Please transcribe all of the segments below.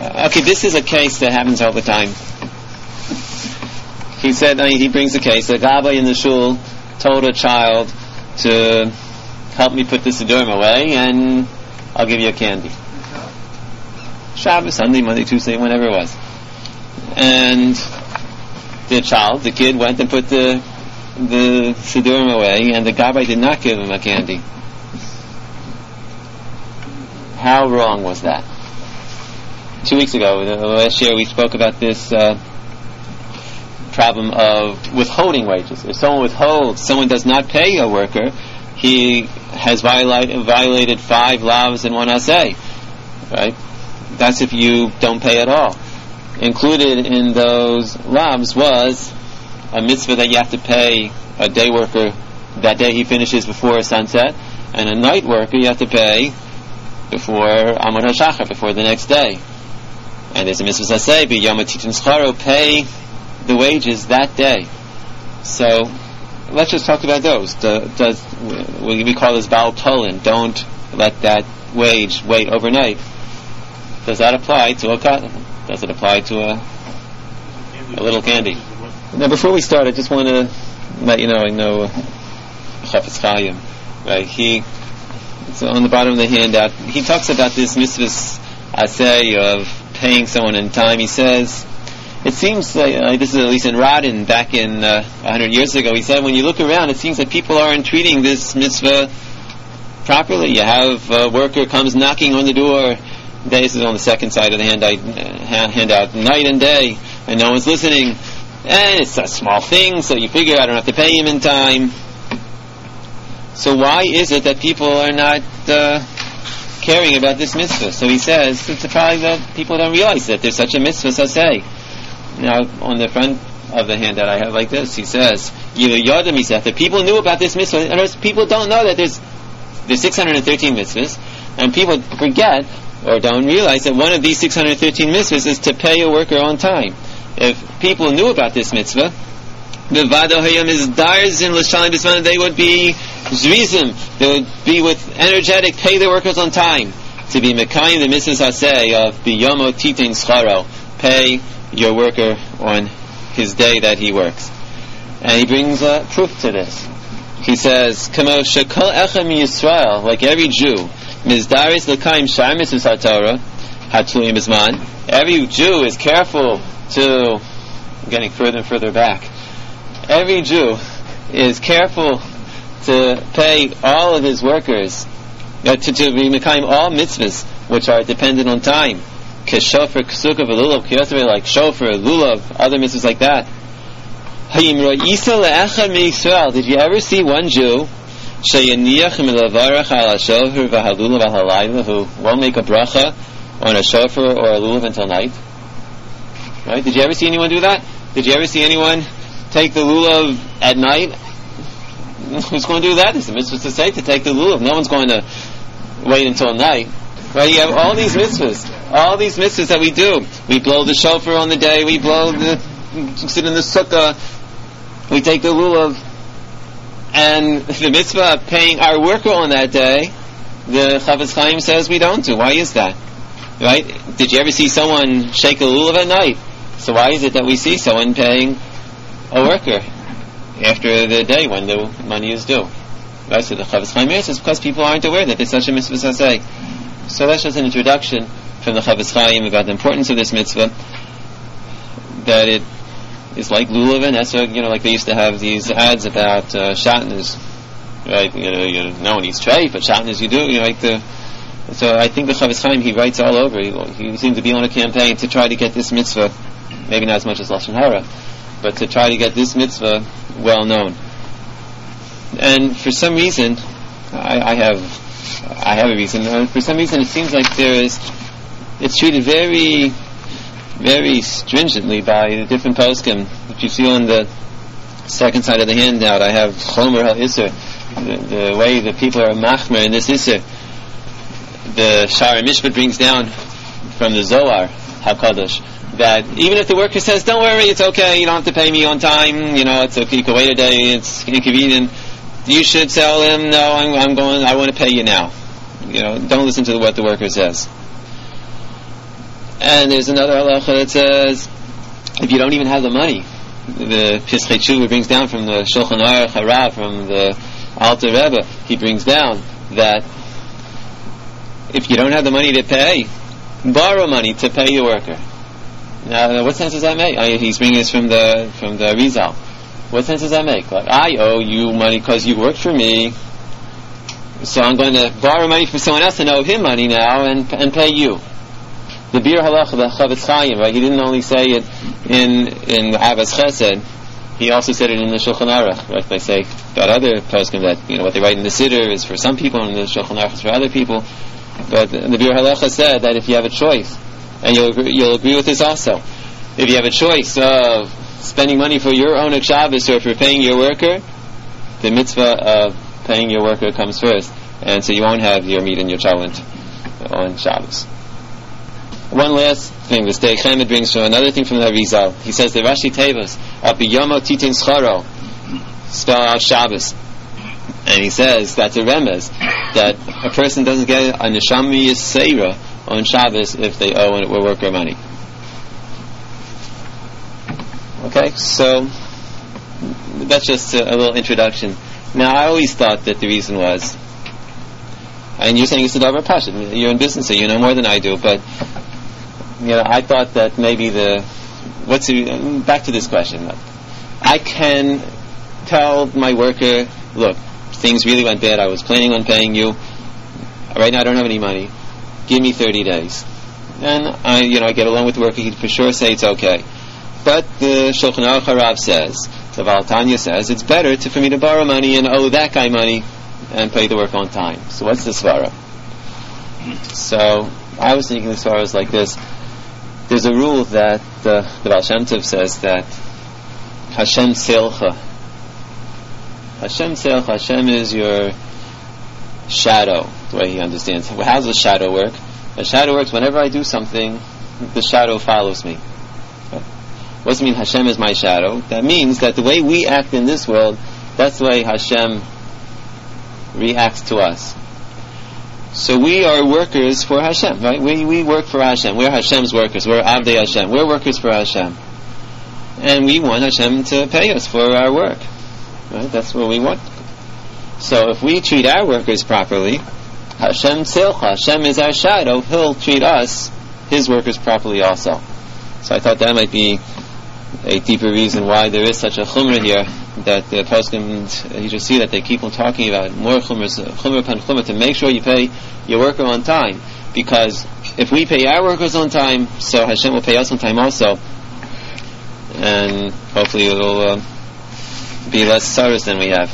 Okay, this is a case that happens all the time. He said, he brings a case. A Gabbai in the shul told a child to help me put the Siddurim away, and I'll give you a candy. Shabbos, Sunday, Monday, Tuesday, whenever it was. And the kid went and put the Siddurim away, and the Gabbai did not give him a candy. How wrong was that? 2 weeks ago, last year, we spoke about this problem of withholding wages. If someone does not pay a worker, he has violated 5 lavs and 1 aseh. Right? That's if you don't pay at all. Included in those lavs was a mitzvah that you have to pay a day worker that day he finishes before sunset, and a night worker you have to pay before Amud HaShachar, before the next day. And there's a mitzvah aseh, b'yom hatitin scharo, pay the wages that day. So let's just talk about those. We call this Baal Tolan. Don't let that wage wait overnight. Does that apply to a cotton? Does it apply to a little candy? Now, before we start, I just want to let you know, I know Chafetz Chaim, right? So on the bottom of the handout, he talks about this mitzvah aseh of paying someone in time. He says, it seems like, this is at least in Radin, back in 100 years ago, he said, when you look around, it seems like people aren't treating this mitzvah properly. You have a worker comes knocking on the door, this is on the second side of the handout, night and day, and no one's listening, and it's a small thing, so you figure I don't have to pay him in time. So why is it that people are not caring about this mitzvah? So he says, it's probably that people don't realize that there's such a mitzvah aseh. Now, on the front of the handout I have like this, he says, Yodam, he said, that people knew about this mitzvah. In other words, people don't know that there's 613 mitzvahs, and people forget or don't realize that one of these 613 mitzvahs is to pay a worker on time. If people knew about this mitzvah, they would be zrizim, they would be with energetic, pay their workers on time, to be mekayim the mitzvah aseh of biyomo titin scharo, pay your worker on his day that he works. And he brings proof to this. He says, Kamo shekol echem Yisrael, like every Jew, mizdaris l'kaim shar mitzvahs haTorah hatluim bizman. Every Jew is careful to, I'm getting further and further back. Every Jew is careful to pay all of his workers, to be mekayim all mitzvahs which are dependent on time. K'shofar, k'sukkah, v'lulav, k'yotzer, like shofar, lulav, other mitzvahs like that. Did you ever see one Jew who won't make a bracha on a shofar or a lulav until night? Right? Did you ever see anyone do that? Did you ever see anyone take the lulav at night? Who's going to do that? It's the mitzvah to say to take the lulav. No one's going to wait until night. Right? You have all these mitzvahs that we do. We blow the shofar on the day, we sit in the sukkah, we take the lulav, and the mitzvah of paying our worker on that day, the Chafetz Chaim says we don't do. Why is that? Right? Did you ever see someone shake a lulav at night? So why is it that we see someone paying a worker after the day when the money is due? Right? So the Chafetz Chaim says because people aren't aware that there's such a mitzvah aseh. So that's just an introduction from the Chafetz Chaim about the importance of this mitzvah, that it is like lulav and esrog, like they used to have these ads about shatnez, right? No one eats treif, but shatnez you do. So I think the Chafetz Chaim, he writes all over. He seems to be on a campaign to try to get this mitzvah, maybe not as much as Lashon Hara, but to try to get this mitzvah well known. And for some reason, I have a reason. For some reason, it seems like it's treated very, very stringently by the different poskim. If you see on the second side of the handout, I have Chomer HaIsser, the way the people are machmer in this Isser. The Sha'ar Mishpat brings down from the Zohar HaKadosh that even if the worker says, don't worry, it's okay, you don't have to pay me on time, it's okay, you can wait a day, it's inconvenient, you should tell him, no, I want to pay you now. Don't listen to what the worker says. And there's another halacha that says, if you don't even have the money, the Pischei Tshuva brings down from the Shulchan Aruch Harav, from the Alter Rebbe, he brings down that if you don't have the money to pay, borrow money to pay your worker. Now, what sense does that make? He's bringing this from the Rizal. What sense does that make? Like, I owe you money because you worked for me, so I'm going to borrow money from someone else and owe him money now and pay you. The Bir Halacha, the Chavetz Chaim, right? He didn't only say it in Avos Chesed, he also said it in the Shulchan Aruch, right? They say about other poskim that, what they write in the Siddur is for some people and the Shulchan Aruch is for other people. But the Bir Halacha said that if you have a choice, and you'll agree with this also, if you have a choice of spending money for your own Shabbos or for paying your worker, the mitzvah of paying your worker comes first, and so you won't have your meat and your chalent on Shabbos. One last thing, the Stei Chemed brings from another thing from the Rizal. He says the Rashi Tevos al biyomo titin scharo spell out Shabbos, and he says that's a remez that a person doesn't get a neshama yisera on Shabbos if they owe a worker money. Okay, so that's just a little introduction. Now, I always thought that the reason was, and you're saying it's a davar pashut, you're in business, so you know more than I do, but I thought that maybe back to this question. I can tell my worker, look, things really went bad, I was planning on paying you, right now I don't have any money, give me 30 days. And I get along with the worker, he'd for sure say it's okay. But the Shulchan Aruch Harav says, the Baal Tanya says, it's better for me to borrow money and owe that guy money and pay the work on time. So what's the svara? So I was thinking the svara is like this. There's a rule that the Baal Shem Tov says that Hashem Seilcha. Hashem Seilcha, Hashem is your shadow, the way he understands. How does a shadow work? A shadow works whenever I do something, the shadow follows me. What does it mean Hashem is my shadow? That means that the way we act in this world, that's the way Hashem reacts to us. So we are workers for Hashem, right? We work for Hashem. We're Hashem's workers. We're Avdei Hashem. We're workers for Hashem. And we want Hashem to pay us for our work. Right? That's what we want. So if we treat our workers properly, Hashem Tzilcha, Hashem is our shadow, He'll treat us, His workers, properly also. So I thought that might be a deeper reason why there is such a chumrah here, that the poskim, you should see that they keep on talking about more chumrah upon chumrah, to make sure you pay your worker on time, because if we pay our workers on time, so Hashem will pay us on time also, and hopefully it will be less sorrows than we have.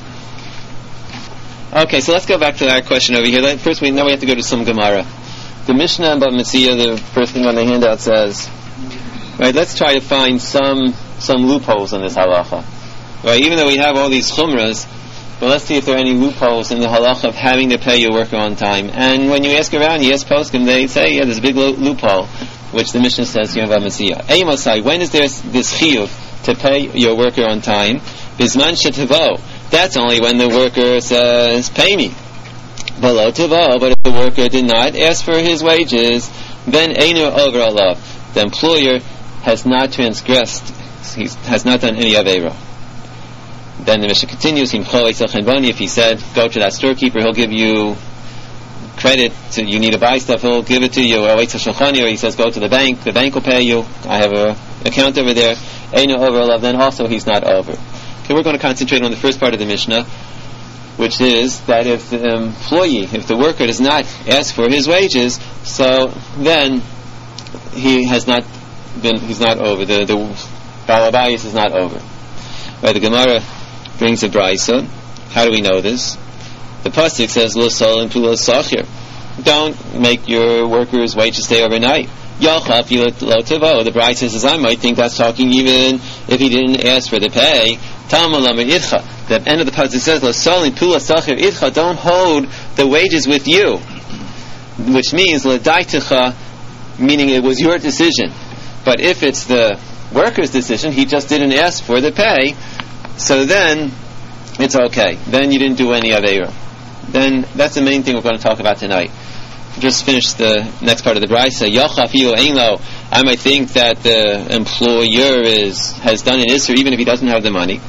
Okay, so let's go back to our question over here. First, now we have to go to some Gemara. The Mishnah about Metzia, the first thing on the handout says, right, let's try to find some loopholes in this halacha. Right, even though we have all these chumras, but let's see if there are any loopholes in the halacha of having to pay your worker on time. And when you ask around, you ask poskim, they say, yeah, there's a big loophole, which the Mishnah says here about Metzia. Eimosai, when is there this chiyuv to pay your worker on time? Bisman shetavo. That's only when the worker says, pay me. Below tavo, but if the worker did not ask for his wages, then einu over alav. The employer has not transgressed, he has not done any aveira. Then the Mishnah continues, if he said, go to that storekeeper, he'll give you credit, you need to buy stuff, he'll give it to you, or he says, go to the bank will pay you, I have an account over there, einu over alav, then also he's not over. Okay, we're going to concentrate on the first part of the Mishnah, which is that if the employee, if the worker does not ask for his wages, so then he's not over. The Balabayas is not over. Right, the Gemara brings a brisa. How do we know this? The pasuk says, "Lo solim tu lo sachir." Don't make your workers' wages stay overnight. Yalchaf lo tavo. The brisa says, I might think that's talking even if he didn't ask for the pay. The end of the passage says, don't hold the wages with you, which means meaning it was your decision. But if it's the worker's decision, he just didn't ask for the pay, so then it's okay. Then you didn't do any aveira. Then that's the main thing we're going to talk about tonight. Just finish the next part of the brisa. I might think that the employer has done an isser even if he doesn't have the money.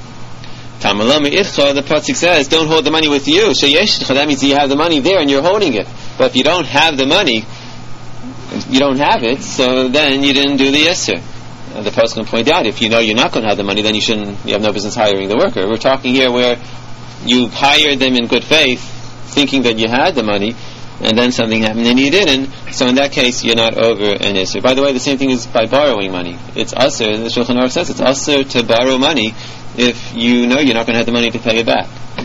The pasuk says, don't hold the money with you. That means you have the money there and you're holding it. But if you don't have the money, you don't have it, so then you didn't do the isser. The pasuk can point out, if you know you're not going to have the money, then you have no business hiring the worker. We're talking here where you hired them in good faith, thinking that you had the money, and then something happened and you didn't. So in that case, you're not over an isser. By the way, the same thing is by borrowing money. It's usher. The Shulchan Aruch says it's usher to borrow money if you know you're not going to have the money to pay it back.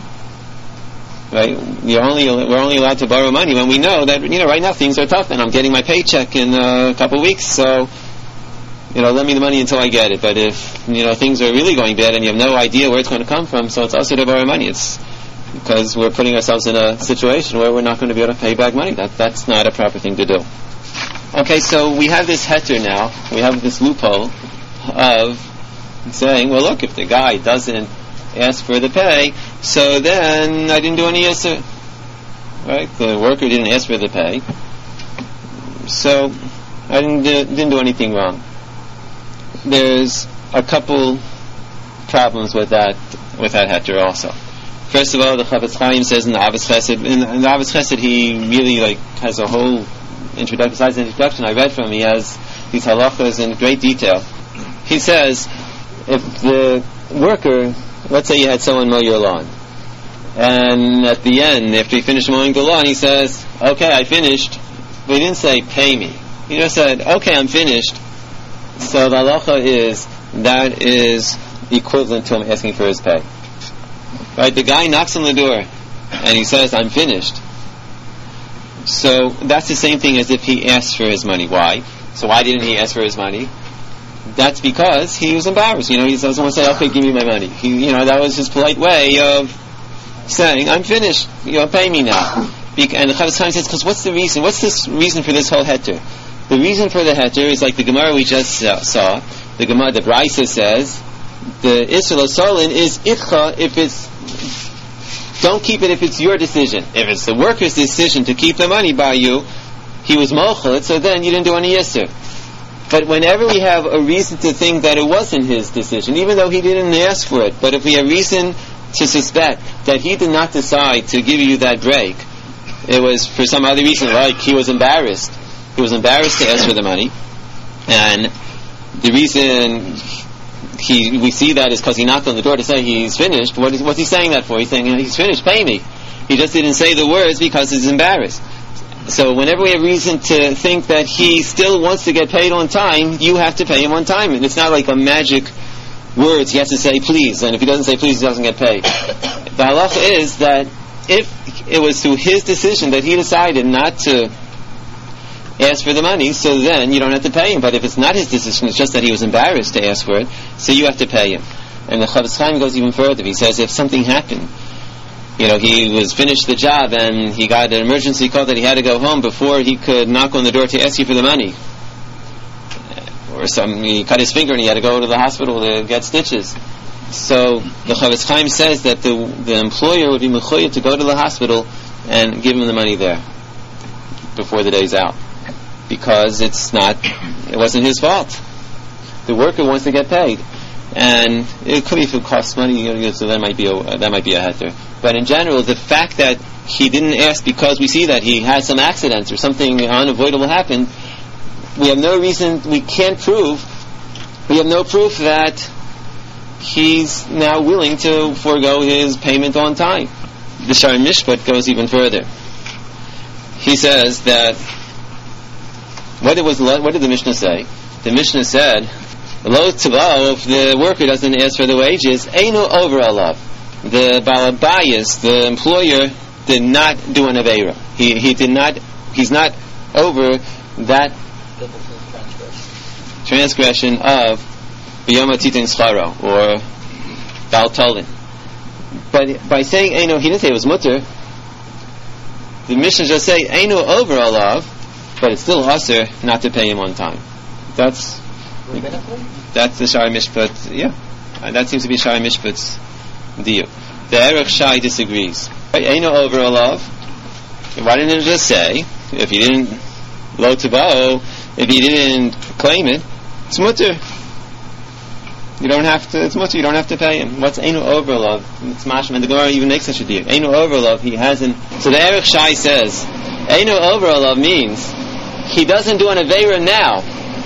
Right? We're only allowed to borrow money when we know that right now things are tough and I'm getting my paycheck in a couple of weeks. So lend me the money until I get it. But if things are really going bad and you have no idea where it's going to come from, so it's usher to borrow money. It's because we're putting ourselves in a situation where we're not going to be able to pay back money. That's not a proper thing to do. Okay, so we have this heter now. We have this loophole of saying, well, look, if the guy doesn't ask for the pay, so then I didn't do any isser. Right? The worker didn't ask for the pay, so I didn't do anything wrong. There's a couple problems with that heter also. First of all, the Chavetz Chaim says in the Avos Chesed, in the Avos Chesed, he really has a whole introduction. Besides the introduction I read from him, he has these halachas in great detail. He says, if the worker, let's say you had someone mow your lawn, and at the end, after he finished mowing the lawn, he says, okay, I finished, but he didn't say, pay me. He just said, okay, I'm finished. So the halacha is, that is equivalent to him asking for his pay. Right, the guy knocks on the door and he says, I'm finished. So that's the same thing as if he asked for his money. Why? So why didn't he ask for his money? That's because he was embarrassed. He doesn't want to say, okay, give me my money. That was his polite way of saying, I'm finished. Pay me now. And the Chavetz Chaim says, because what's the reason? What's this reason for this whole heter? The reason for the heter is like the Gemara we just saw. The Gemara, the Brisa says, the Isser L'Solin is itcha if it's, don't keep it if it's your decision. If it's the worker's decision to keep the money by you, he was mochel, so then you didn't do any Isser. But whenever we have a reason to think that it wasn't his decision, even though he didn't ask for it, but if we have reason to suspect that he did not decide to give you that break, it was for some other reason, like he was embarrassed. He was embarrassed to ask for the money, and the reason we see that is because he knocked on the door to say he's finished. What's he saying that for? He's saying, he's finished, pay me. He just didn't say the words because he's embarrassed. So whenever we have reason to think that he still wants to get paid on time, you have to pay him on time. And it's not like a magic words, he has to say please, and if he doesn't say please, he doesn't get paid. The halacha is that if it was through his decision that he decided not to ask for the money, so then you don't have to pay him. But if it's not his decision, it's just that he was embarrassed to ask for it, so you have to pay him. And the Chavetz Chaim goes even further. He says if something happened, he was finished the job and he got an emergency call that he had to go home before he could knock on the door to ask you for the money, or he cut his finger and he had to go to the hospital to get stitches. So the Chavetz Chaim says that the employer would be mechuyev to go to the hospital and give him the money there before the day's out, because it wasn't his fault. The worker wants to get paid, and it could be if it costs money, so that might be a heter. But in general, the fact that he didn't ask because we see that he had some accidents or something unavoidable happened, we have no reason, we have no proof that he's now willing to forego his payment on time. The Shari Mishpat goes even further. He says that, what did the Mishnah say? The Mishnah said, Lo tzavo, if the worker doesn't ask for the wages, eino over alav. The balabayas, the employer, did not do an aveira. He's not over that transgression of b'yom hatitin scharo, or bal tolin. But by saying eino, he didn't say it was mutter. The Mishnah just say eino over alav, but it's still asur not to pay him on time. That's the Shari Mishpat. Yeah, that seems to be Shari Mishpat's deal. The Erech Shai disagrees. Eino over alav. Why didn't it just say, if he didn't lo tabo, if he didn't claim it, it's mutter. You don't have to. It's mutter. You don't have to pay him. What's Einu Overlov? It's mashma. The Gemara even makes such a deal. Einu Overlov. He hasn't. So the Erech Shai says, Einu Overlov means he doesn't do an aveira now,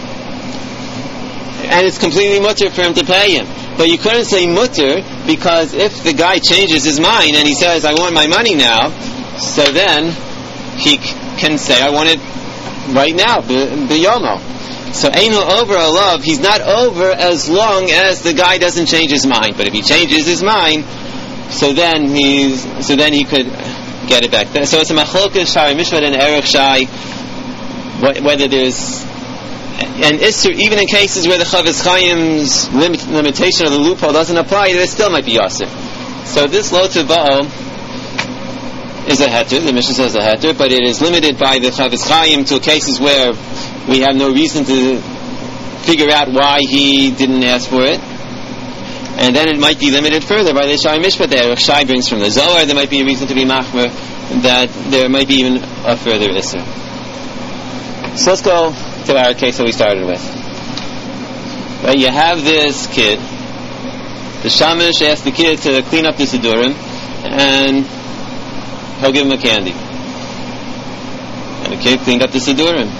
and it's completely mutter for him to pay him. But you couldn't say mutter, because if the guy changes his mind and he says, I want my money now, so then he can say, I want it right now, b'yomo. So Einu over alav, he's not over as long as the guy doesn't change his mind. But if he changes his mind, so then he could get it back. So it's a machlokes Shari Mishpat and Erech Shai, whether there's an Isser, even in cases where the Chavetz Chaim's limitation of the loophole doesn't apply, there still might be Yasser. So this Lo Teva'o is a heter, the Mishnah says a heter, but it is limited by the Chavetz Chaim to cases where we have no reason to figure out why he didn't ask for it. And then it might be limited further by the Shai Mishpat. The Erech Shai brings from the Zohar, there might be a reason to be machmer, that there might be even a further Isser. So let's go to our case that we started with. Right, you have this kid. The Shamish asked the kid to clean up the Sidurim, and he'll give him a candy. And the kid cleaned up the Sidurim.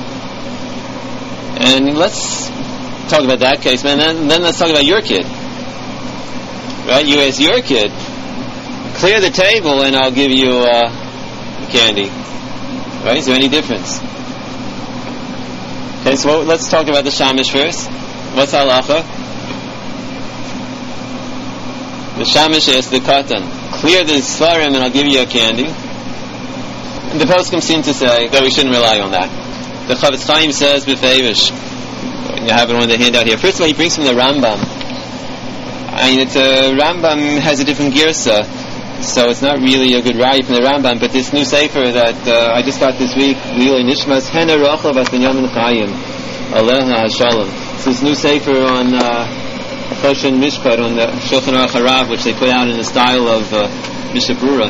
And let's talk about that case, man. Then let's talk about your kid. Right? You ask your kid, clear the table and I'll give you candy. Right? Is there any difference? Okay, so let's talk about the Shamish first. What's halacha? The Shamish asks the Katan, clear the Svarim and I'll give you a candy. And the poskim seem to say that we shouldn't rely on that. The Chavetz Chaim says b'feivish. You have it on the handout here. First of all, he brings from the Rambam. Rambam has a different girsa, so it's not really a good raya from the Rambam. But this new sefer that I just got this week, Lilei Nishmas Hena Rachel Bas Binyamin Chaim Aleha Hashalom. It's this new sefer on Choshen Mishpat, on the Shulchan Aruch Harav, which they put out in the style of Mishabura.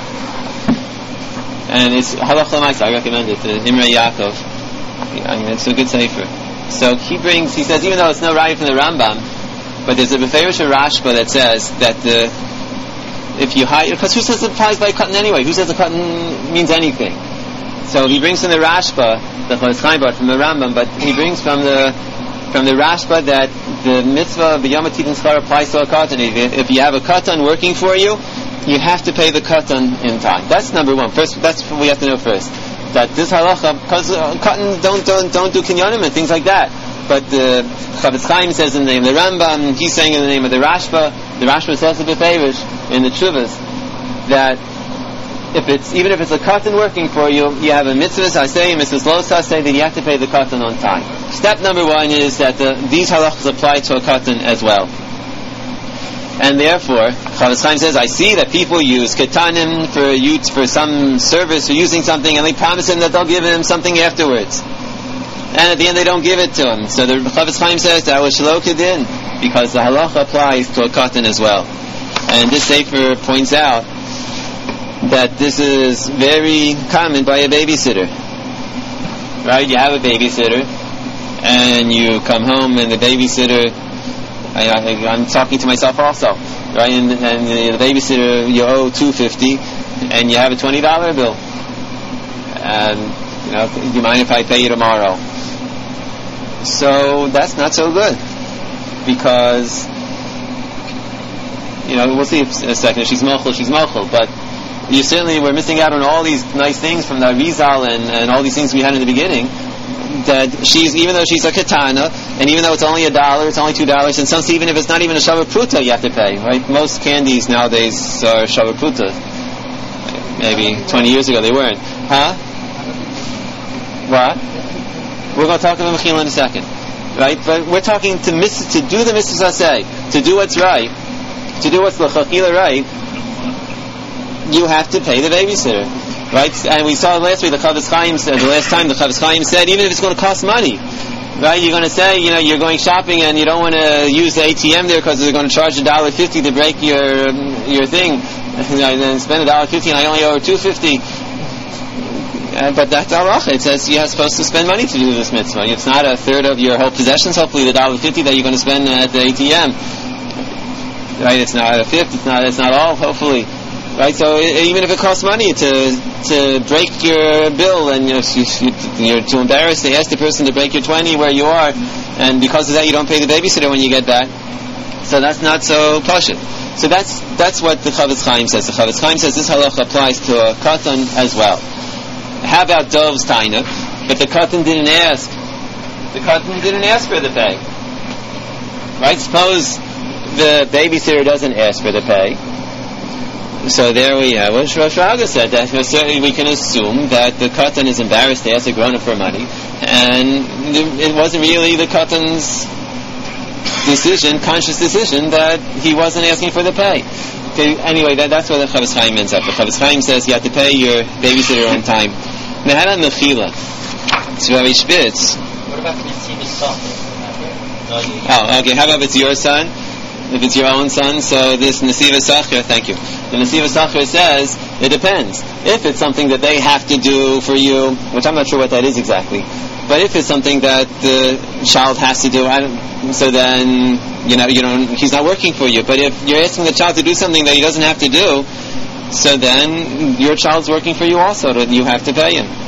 And it's Halach L'Maisa, I recommend it, Imre Yaakov. It's a good sefer. So he says, even though it's no raya from the Rambam, but there's a Beferish Rashba that says that if you hire, because who says it applies by cotton anyway? Who says the cotton means anything? So he brings from the Rashba, the Chavetz Chaim brought from the Rambam, but he brings from the Rashba that the mitzvah of the Yom HaTitin Schar applies to a cotton. If you have a cotton working for you, you have to pay the cotton in time. That's number one. First, that's what we have to know first. That this halacha, because cotton don't do kinyanim and things like that. But the Chavetz Chaim says in the name of the Rambam, he's saying in the name of the Rashba says in the Beferish, in the Tshuvas, that even if it's a cotton working for you, you have a mitzvah saseh, mitzvah lo saseh, that you have to pay the cotton on time. Step number one is that these halachas apply to a cotton as well. And therefore, Chavetz Chaim says, I see that people use ketanim for some service, for using something, and they promise him that they'll give him something afterwards. And at the end they don't give it to him. So the Chavetz Chaim says that was shelo kedin, because the halacha applies to a cotton as well. And this sefer points out that this is very common by a babysitter. Right? You have a babysitter, and you come home, and the babysitter, I'm talking to myself also, right? And the babysitter, you owe $250, and you have a $20 bill. And do you mind if I pay you tomorrow? So that's not so good, because we'll see in a second. She's mochel, but we're missing out on all these nice things from the Arizal and all these things we had in the beginning. That even though she's a katana, and even though it's only $1, it's only $2, and some even if it's not even a shavar pruta, you have to pay. Right? Most candies nowadays are shavar pruta. Maybe 20 years ago they weren't. Huh? What? We're going to talk about Mechila in a second, right? But we're talking to do the mitzvah saseh, to do what's right, to do what's l'chachila right. You have to pay the babysitter, right? And we saw last week the Chavetz Chaim said, the last time the Chavetz Chaim said, even if it's going to cost money, right? You're going to say, you're going shopping and you don't want to use the ATM there because they're going to charge $1.50 to break your thing, and then spend $1.50 and I only owe $2.50. But that's halacha. It says you're supposed to spend money to do this mitzvah. It's not a third of your whole possessions. Hopefully, the $1.50 that you're going to spend at the ATM, right? It's not a fifth. It's not all. Hopefully, right? So even if it costs money to break your bill, and you're too embarrassed to ask the person to break your 20 where you are, and because of that you don't pay the babysitter when you get back. So that's not so pashut. So that's what the Chavetz Chaim says. The Chavetz Chaim says this halacha applies to a katan as well. How about Dov's taina? But the katan didn't ask. The katan didn't ask for the pay. Right? Suppose the babysitter doesn't ask for the pay. So there we have what Rosh Raga said, that certainly we can assume that the katan is embarrassed to ask a grown-up for money, and it wasn't really the katan's conscious decision, that he wasn't asking for the pay. Okay, anyway, that's what the Chavetz Chaim ends up. The Chavetz Chaim says you have to pay your babysitter on time. Now, how about mechila? It's very spitz. What about Nesiva Sachar? Oh, okay. How about if it's your son? If it's your own son, so this Nesiva Sachar, thank you. The Nesiva Sachar says it depends. If it's something that they have to do for you, which I'm not sure what that is exactly, but if it's something that the child has to do, so then he's not working for you. But if you're asking the child to do something that he doesn't have to do, so then your child's working for you also. You have to pay him.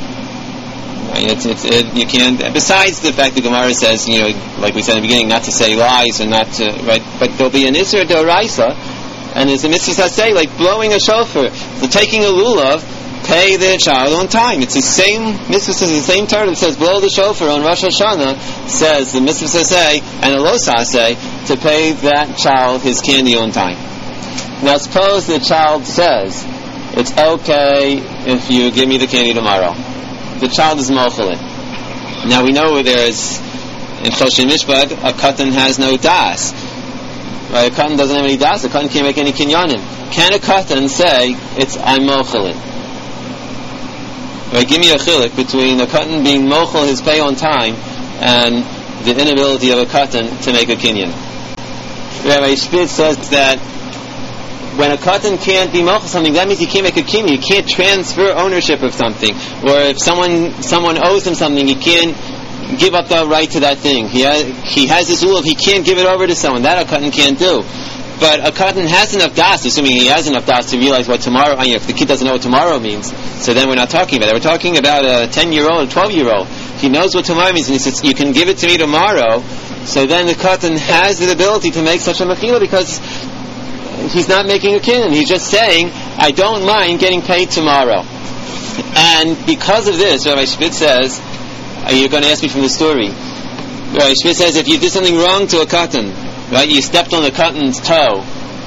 You can't. Besides the fact that Gemara says, like we said in the beginning, not to say lies and not to, right? But there'll be an Isra D'Oraisa, and there's a mitzvah that say, like blowing a shofar, taking a lulav, pay the child on time. It's the same mitzvah, says the same Torah that says blow the shofar on Rosh Hashanah, says the mitzvah say and the losa say to pay that child his candy on time. Now suppose the child says it's okay if you give me the candy tomorrow. The child is mochel it. Now we know there's in Choshen Mishpad a katan has no das. Right? A katan doesn't have any das. A katan can't make any kinyanim. Can a katan say I'm mochel it? Right, give me a chilik between a katan being mochel his pay on time and the inability of a katan to make a kinyan. Rabbi Spitz says that when a katan can't be mochel something, that means he can't make a kinyan. He can't transfer ownership of something. Or if someone owes him something, he can't give up the right to that thing. He has this rule of he can't give it over to someone. That a katan can't do. But a katan has enough das, assuming he has enough das to realize what tomorrow, if the kid doesn't know what tomorrow means, so then we're not talking about it. We're talking about a 10-year-old, a 12-year-old. He knows what tomorrow means, and he says, you can give it to me tomorrow, so then the katan has the ability to make such a mechila, because he's not making a kinyan. He's just saying, I don't mind getting paid tomorrow. And because of this, Rabbi Spitz says, you're going to ask me from the story, Rabbi Spitz says, if you did something wrong to a katan, right, you stepped on the katan's toe,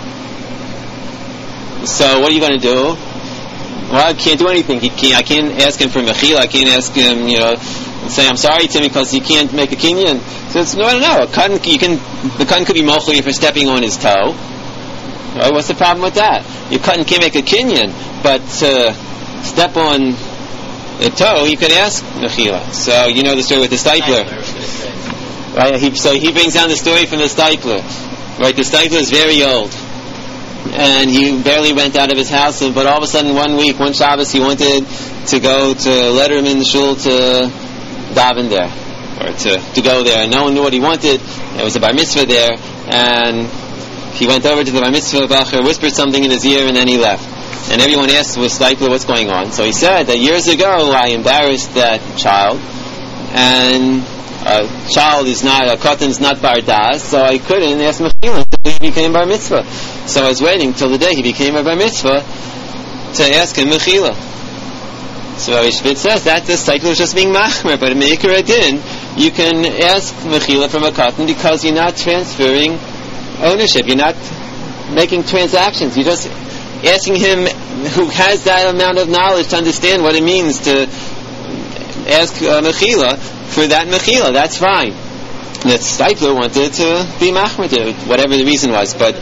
so what are you going to do? Well, I can't do anything. I can't ask him for mechila. I can't ask him, say I'm sorry to him because he can't make a kinyan. So it's no. The katan could be mochel for stepping on his toe. Right? What's the problem with that? Your katan can't make a kinyan, but step on the toe, you can ask mechila. So you know the story with the stipler. Right? So he brings down the story from the stipler. Right? The stipler is very old, and he barely went out of his house. But all of a sudden, one Shabbos, he wanted to go to Letterman Shul to daven there, or to go there. And no one knew what he wanted. There was a bar mitzvah there, and he went over to the bar mitzvah bacher, whispered something in his ear, and then he left. And everyone asked with stipler what's going on. So he said that years ago I embarrassed that child, and a katan's not bar das, so I couldn't ask mechila until he became bar mitzvah. So I was waiting till the day he became a bar mitzvah to ask him mechila. So Rabbi Spitz says that the cycle is just being machmer, but in Meikar Adin, you can ask mechila from a katan because you're not transferring ownership, you're not making transactions, you're just asking him who has that amount of knowledge to understand what it means to ask mechila for that mechila. That's fine. The stipler wanted to be machmer, whatever the reason was, but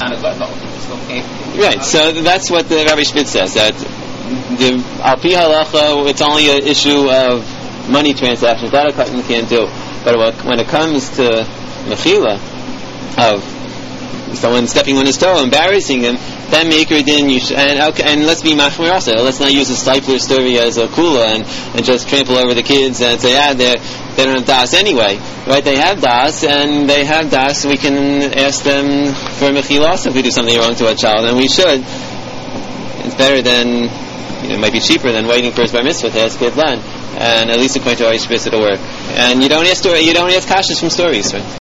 right. So that's what the Rabbi Spitz says, that the al pi halacha, it's only an issue of money transactions. That a katan can't do. But when it comes to mechila, of someone stepping on his toe, embarrassing him, then Meikar Din, and let's be machmir also. Let's not use a Steipler story as a kula and just trample over the kids and say, they don't have das anyway. Right? They have das, and they have das. We can ask them for mechilas if we do something wrong to a child, and we should. It's better than, it might be cheaper than waiting for his bar mitzvah to ask Gidlan, and at least according to our Yishbis it'll work. And you don't ask kashas from stories, right?